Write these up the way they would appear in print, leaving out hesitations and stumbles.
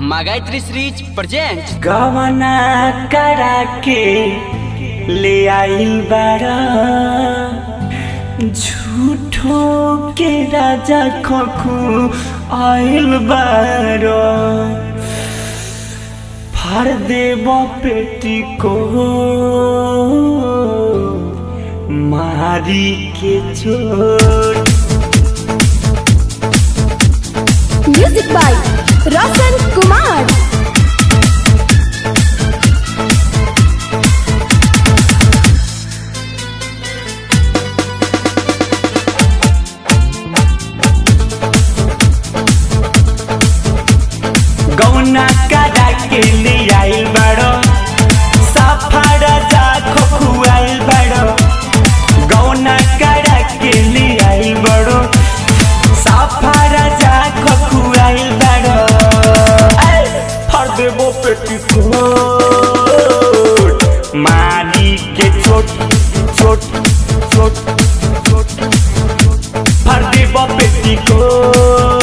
Gayatri series present गवना करा के ले आइल बारा झूठो के राजा खखू आइल बारा फाड़ देव पेटी को मारी के चोट। Music by Roshan Kumar. गौना करा के ले आइल बाड़ो सफारा जा खोखुआइल बाड़ो। गौना करा के ले आइल बाड़ो सफारा जा खोखुआइल बाड़ो। फर देबो पेटी कोट मारी के चोट चोट चोट चोट। फर देबो पेटी कोट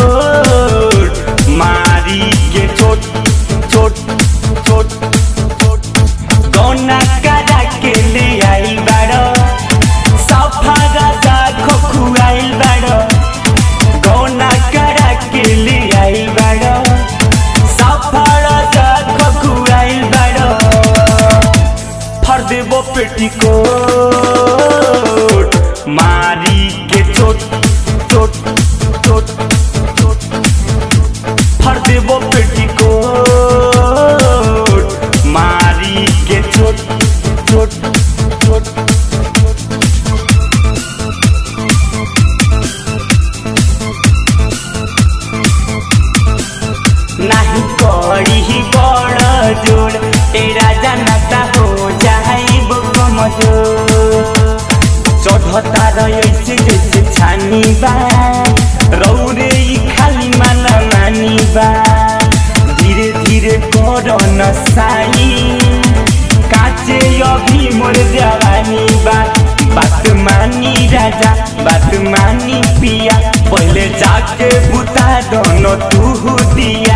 मारी के चोट चोट चोट चोट। गौना करा के ले आइल बाड़ो सफारा जा खोखुआइल बाड़ो। गौना करा के ले आइल बाड़ो सफारा जा खोखुआइल बाड़ो। फर देबो पेटी कोट मारी के चोट चोट चोट चोट। फर देबो पेटी कोट मारी के चोट चोट चोट। नहीं करी बड़ जोड़ तेरा जनता हो जाइब कमजोर। चढ़ता रही जैसे छानी बा रौरे खाली माना मानी बा। धीरे धीरे करो नसाई काचे अभी मोर जवानी बा। बात मानी राजा बात मानी पिया पहले जाके बुता दोनों तू दिया।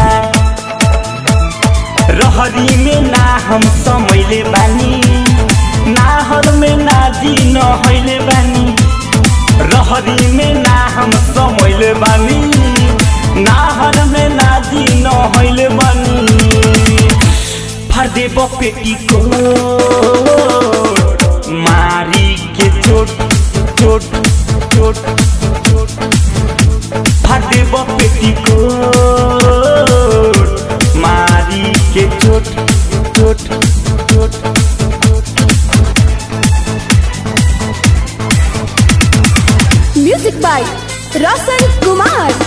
रहरी में ना हम समैले बानी नाहर में ना जी न होइले बानी। रहरी में ना हम समैले बानी नाहर में ना जी न होइले बानी। फर देबो पेटी को मारी के चोट चोट चोट चोट। फर देबो पेटी को मारी के चोट चोट चोट। Music by Roshan Kumar.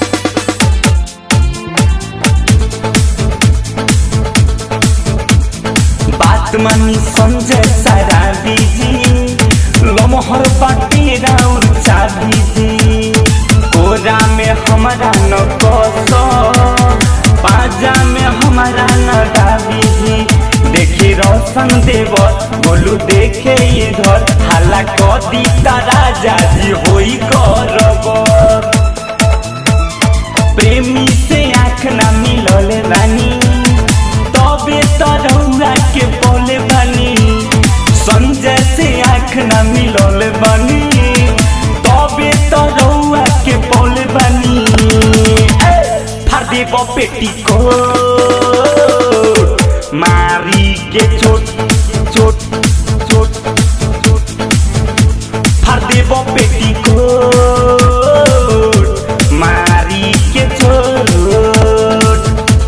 बात मानी संजय सारा बीजी लमहर बाटे राउर चाबी जी। कोरा में हमारा न कस पाजा में हमारा न डाबी जी। देखी रोशन देव बोलू देखे इधर हाला कदी राजा जी होई करब। प्रेमी से आँख ना मिलले बानी तबे तरौरा के बोले बानी। संजय से आँख ना मिलले बानी तबे तरौरा के बोले बानी। फर देबो पेटी कोट मारी के चोट चोट चोट चोट। फर देबो पेटी कोट मारी के चोट।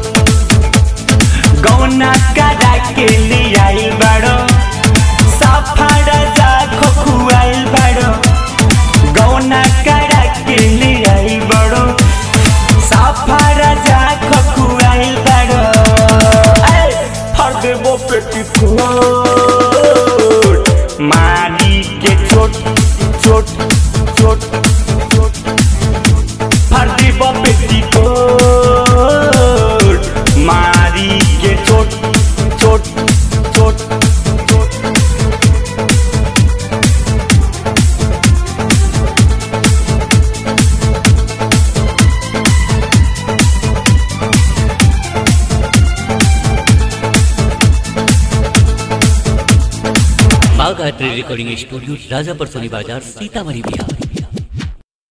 गौना करा के ले आइल बाड़ो सफारा जा खोखुआइल बाड़ो। गौना करा के ले आइल बाड़ो सफारा जा खोखुआइल बाड़ो। फर देबो पेटी कोट मारी के चोट चोट चोट चोट। Maa Gayatri recording studio Rajapur Soni Bazar Sitamarhi Bihar.